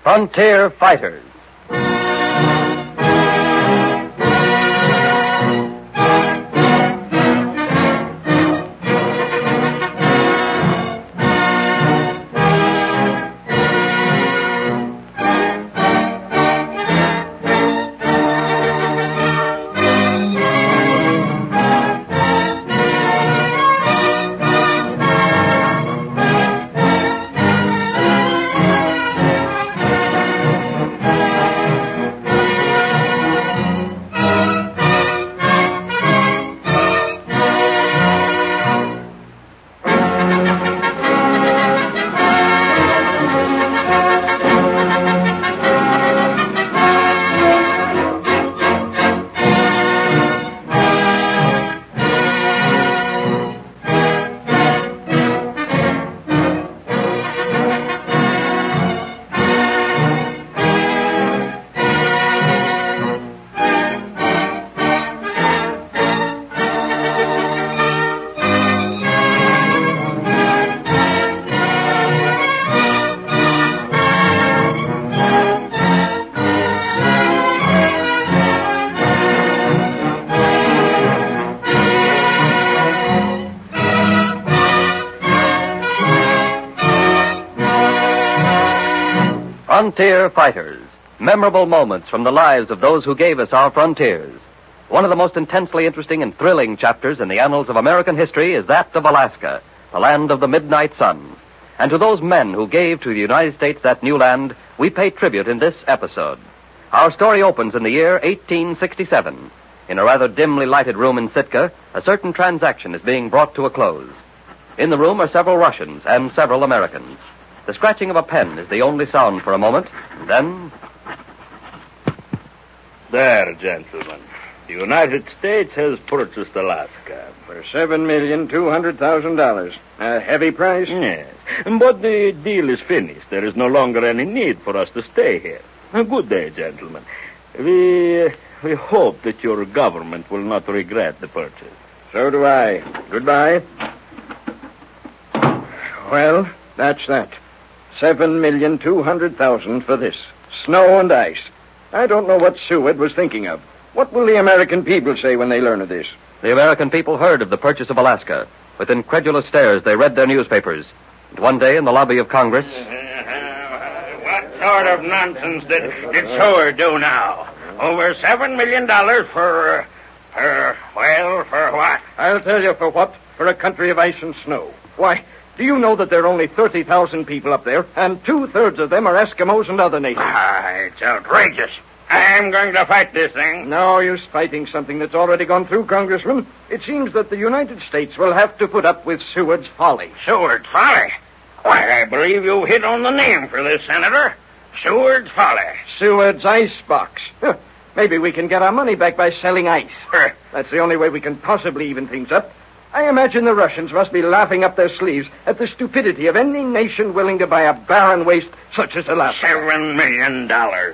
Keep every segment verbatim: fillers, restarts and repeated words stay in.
Frontier Fighters. Frontier Fighters. Memorable moments from the lives of those who gave us our frontiers. One of the most intensely interesting and thrilling chapters in the annals of American history is that of Alaska, the land of the midnight sun. And to those men who gave to the United States that new land, we pay tribute in this episode. Our story opens in the year eighteen sixty-seven. In a rather dimly lighted room in Sitka, a certain transaction is being brought to a close. In the room are several Russians and several Americans. The scratching of a pen is the only sound for a moment, and then... There, gentlemen. The United States has purchased Alaska. For seven million two hundred thousand dollars. A heavy price? Yes. But the deal is finished. There is no longer any need for us to stay here. A good day, gentlemen. We, we hope that your government will not regret the purchase. So do I. Goodbye. Well, that's that. Seven million two hundred thousand for this. Snow and ice. I don't know what Seward was thinking of. What will the American people say when they learn of this? The American people heard of the purchase of Alaska. With incredulous stares, they read their newspapers. And one day in the lobby of Congress... What sort of nonsense did, did Seward do now? Over seven million dollars for, uh, for, well, for what? I'll tell you for what. For a country of ice and snow. Why, do you know that there are only thirty thousand people up there, and two-thirds of them are Eskimos and other nations? Ah, it's outrageous. I'm going to fight this thing. No use fighting something that's already gone through, Congressman. It seems that the United States will have to put up with Seward's folly. Seward's folly? Why, I believe you hit on the name for this, Senator. Seward's folly. Seward's icebox. Huh. Maybe we can get our money back by selling ice. Huh. That's the only way we can possibly even things up. I imagine the Russians must be laughing up their sleeves at the stupidity of any nation willing to buy a barren waste such as Alaska. Seven million dollars.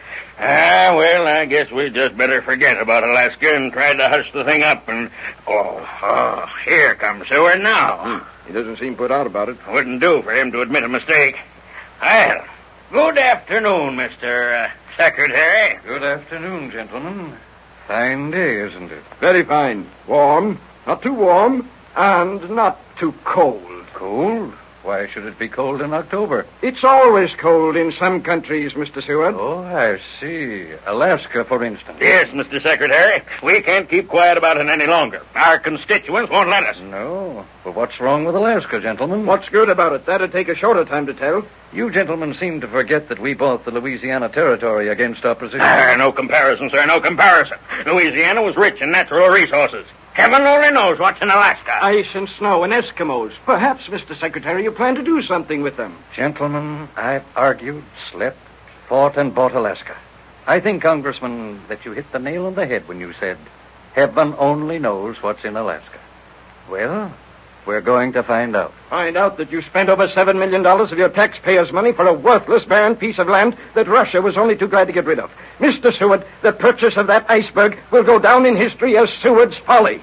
Ah, well, I guess we just better forget about Alaska and try to hush the thing up and... Oh, oh, here comes Seward now. Hmm. He doesn't seem put out about it. Wouldn't do for him to admit a mistake. Well, good afternoon, Mister Uh, Secretary. Good afternoon, gentlemen. Fine day, isn't it? Very fine. Warm. Not too warm, and not too cold. Cold? Why should it be cold in October? It's always cold in some countries, Mister Seward. Oh, I see. Alaska, for instance. Yes, Mister Secretary. We can't keep quiet about it any longer. Our constituents won't let us. No. But what's wrong with Alaska, gentlemen? What's good about it? That'd take a shorter time to tell. You gentlemen seem to forget that we bought the Louisiana Territory against opposition. Ah, no comparison, sir, no comparison. Louisiana was rich in natural resources. Heaven only knows what's in Alaska. Ice and snow and Eskimos. Perhaps, Mister Secretary, you plan to do something with them. Gentlemen, I've argued, slept, fought, and bought Alaska. I think, Congressman, that you hit the nail on the head when you said, heaven only knows what's in Alaska. Well, we're going to find out. Find out that you spent over seven million dollars of your taxpayers' money for a worthless, barren piece of land that Russia was only too glad to get rid of. Mister Seward, the purchase of that iceberg will go down in history as Seward's folly.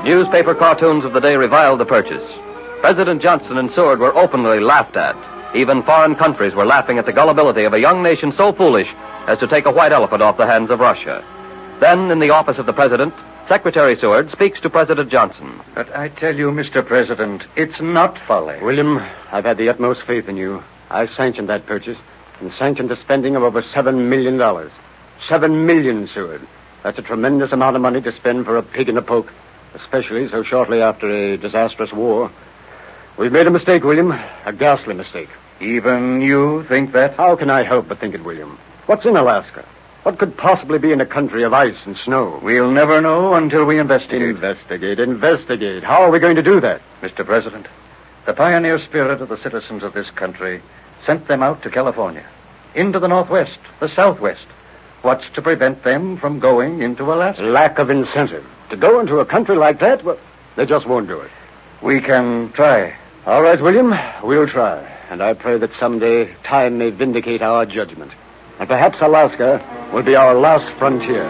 Newspaper cartoons of the day reviled the purchase. President Johnson and Seward were openly laughed at. Even foreign countries were laughing at the gullibility of a young nation so foolish as to take a white elephant off the hands of Russia. Then, in the office of the president, Secretary Seward speaks to President Johnson. But I tell you, Mister President, it's not folly. William, I've had the utmost faith in you. I sanctioned that purchase and sanctioned the spending of over seven million dollars. Seven million, Seward. That's a tremendous amount of money to spend for a pig in a poke, especially so shortly after a disastrous war. We've made a mistake, William. A ghastly mistake. Even you think that? How can I help but think it, William? What's in Alaska? What could possibly be in a country of ice and snow? We'll never know until we investigate. Investigate, investigate. How are we going to do that? Mister President, the pioneer spirit of the citizens of this country sent them out to California, into the Northwest, the Southwest. What's to prevent them from going into Alaska? Lack of incentive. To go into a country like that, well, they just won't do it. We can try. All right, William, we'll try. And I pray that someday time may vindicate our judgment. And perhaps Alaska will be our last frontier.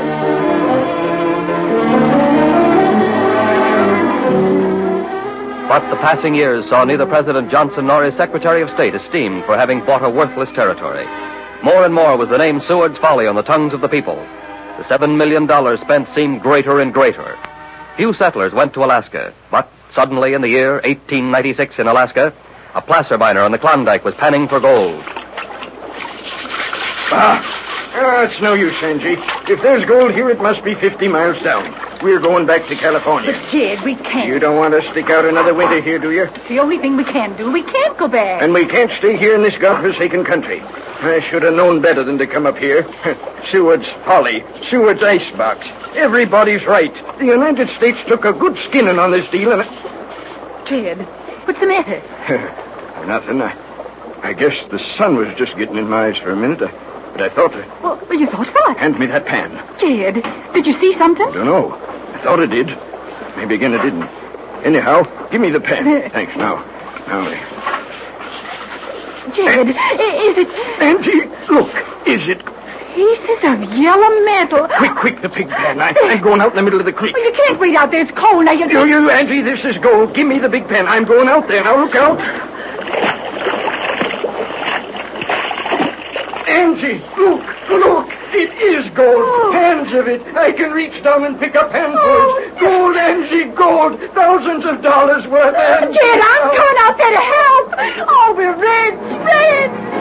But the passing years saw neither President Johnson nor his Secretary of State esteemed for having bought a worthless territory. More and more was the name Seward's Folly on the tongues of the people. The seven million dollars spent seemed greater and greater. Few settlers went to Alaska, but suddenly in the year eighteen ninety-six in Alaska, a placer miner on the Klondike was panning for gold. Ah, oh, it's no use, Angie. If there's gold here, it must be fifty miles down. We're going back to California. But, Jed, we can't. You don't want to stick out another winter here, do you? It's the only thing we can do. We can't go back. And we can't stay here in this godforsaken country. I should have known better than to come up here. Seward's Folly, Seward's icebox. Everybody's right. The United States took a good skinning on this deal, and... Jed, what's the matter? Nothing. I, I guess the sun was just getting in my eyes for a minute. I, but I thought... Uh, well, well, you thought what? Hand me that pan. Jed, did you see something? I don't know. I thought I did. Maybe again I didn't. Anyhow, give me the pen. Uh, Thanks. Now, now... Uh, Jed, is it... Angie, look. Is it... Pieces of yellow metal. Quick, quick, the pig pan. I, I'm going out in the middle of the creek. Well, you can't wait out there. It's cold now. You, you, you, Angie, this is gold. Give me the big pen. I'm going out there. Now, look out. Angie, look, look. It is gold. Oh. Hands of it. I can reach down and pick up handfuls. Oh. Gold, Angie, gold. Thousands of dollars worth. Angie. Jed, I'm going out there to help. Oh, we're red, red.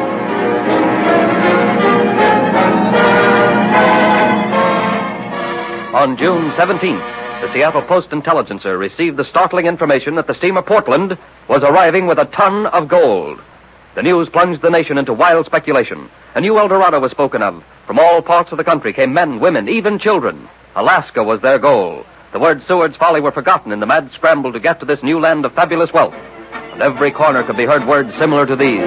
On June seventeenth, the Seattle Post-Intelligencer received the startling information that the steamer Portland was arriving with a ton of gold. The news plunged the nation into wild speculation. A new El Dorado was spoken of. From all parts of the country came men, women, even children. Alaska was their goal. The words Seward's Folly were forgotten in the mad scramble to get to this new land of fabulous wealth. And every corner could be heard words similar to these.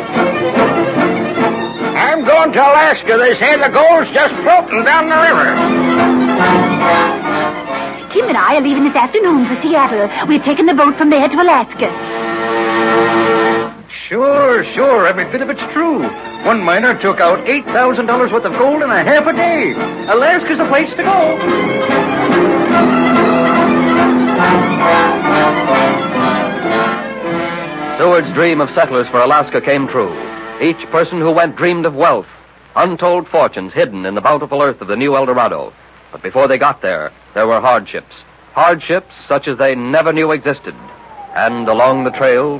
I'm going to Alaska. They say the gold's just floating down the river. Kim and I are leaving this afternoon for Seattle. We're taking the boat from there to Alaska. Sure, sure. Every bit of it's true. One miner took out eight thousand dollars worth of gold in a half a day. Alaska's the place to go. Seward's dream of settlers for Alaska came true. Each person who went dreamed of wealth, untold fortunes hidden in the bountiful earth of the new El Dorado. But before they got there, there were hardships. Hardships such as they never knew existed. And along the trail...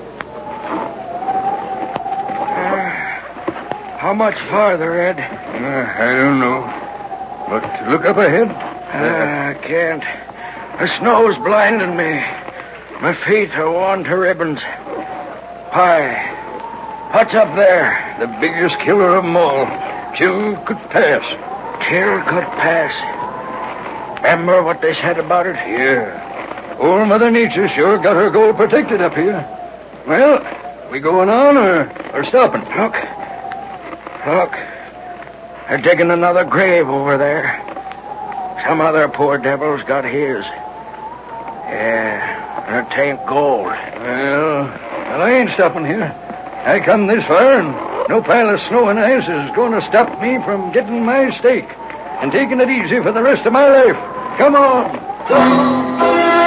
Uh, how much farther, Ed? Uh, I don't know. But look up ahead. Uh, I can't. The snow's blinding me. My feet are worn to ribbons. Why? What's up there? The biggest killer of them all. Chilcoot Pass. Chilcoot Pass. Remember what they said about it? Yeah. Old Mother Nature sure got her gold protected up here. Well, we going on or, or stopping? Look. Look. They're digging another grave over there. Some other poor devil's got his. Yeah, and it ain't gold. Well, well, I ain't stopping here. I come this far, and no pile of snow and ice is going to stop me from getting my steak and taking it easy for the rest of my life. Come on.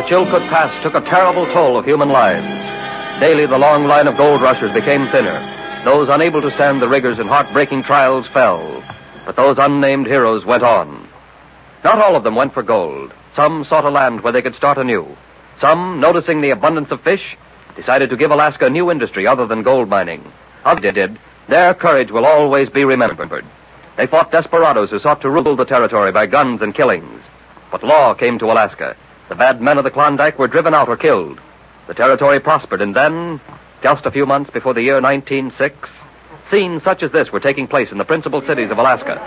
Chilcoot Pass took a terrible toll of human lives. Daily, the long line of gold rushers became thinner. Those unable to stand the rigors and heartbreaking trials fell. But those unnamed heroes went on. Not all of them went for gold. Some sought a land where they could start anew. Some, noticing the abundance of fish, decided to give Alaska a new industry other than gold mining. Others did. Their courage will always be remembered. They fought desperados who sought to rule the territory by guns and killings. But law came to Alaska. The bad men of the Klondike were driven out or killed. The territory prospered, and then, just a few months before the year nineteen oh six, scenes such as this were taking place in the principal cities of Alaska.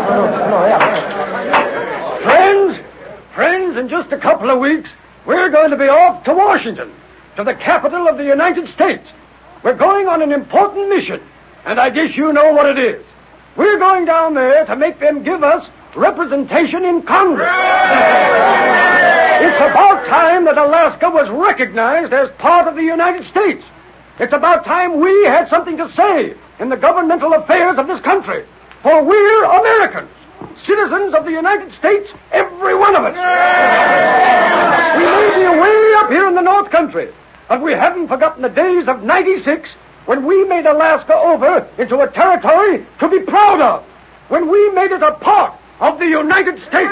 Friends, friends, in just a couple of weeks, we're going to be off to Washington, to the capital of the United States. We're going on an important mission, and I guess you know what it is. We're going down there to make them give us representation in Congress. It's about time that Alaska was recognized as part of the United States. It's about time we had something to say in the governmental affairs of this country. For we're Americans, citizens of the United States, every one of us. We may be way up here in the North Country, but we haven't forgotten the days of ninety-six when we made Alaska over into a territory to be proud of, when we made it a part of the United States.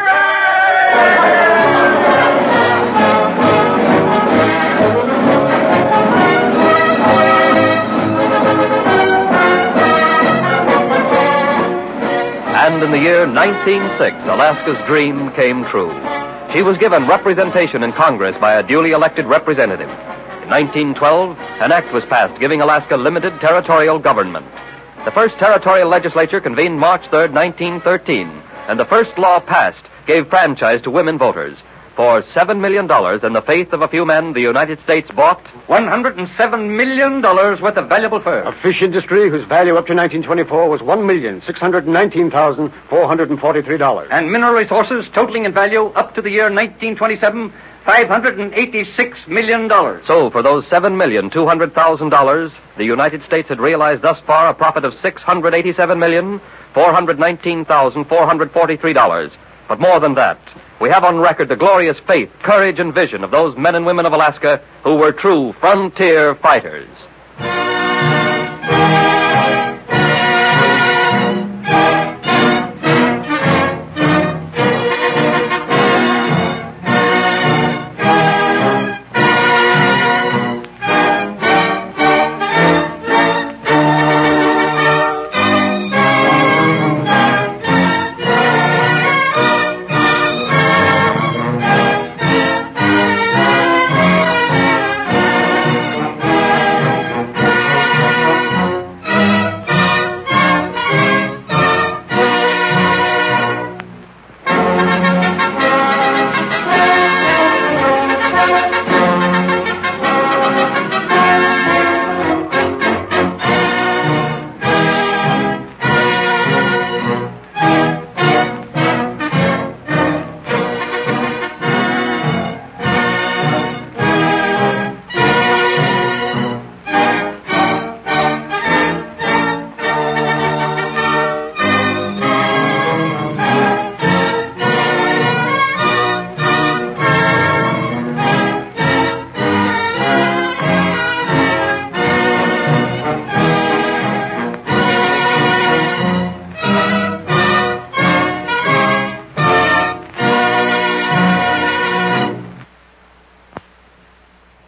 And in the year nineteen oh six, Alaska's dream came true. She was given representation in Congress by a duly elected representative. In nineteen twelve, an act was passed giving Alaska limited territorial government. The first territorial legislature convened March third, nineteen thirteen, and the first law passed gave franchise to women voters. For seven million dollars and the faith of a few men, the United States bought one hundred seven million dollars worth of valuable fur. A fish industry whose value up to nineteen twenty-four was one million six hundred nineteen thousand four hundred forty-three dollars. And mineral resources totaling in value up to the year nineteen twenty-seven, five hundred eighty-six million dollars. So, for those seven million two hundred thousand dollars, the United States had realized thus far a profit of six hundred eighty-seven million four hundred nineteen thousand four hundred forty-three dollars. But more than that, we have on record the glorious faith, courage, and vision of those men and women of Alaska who were true frontier fighters.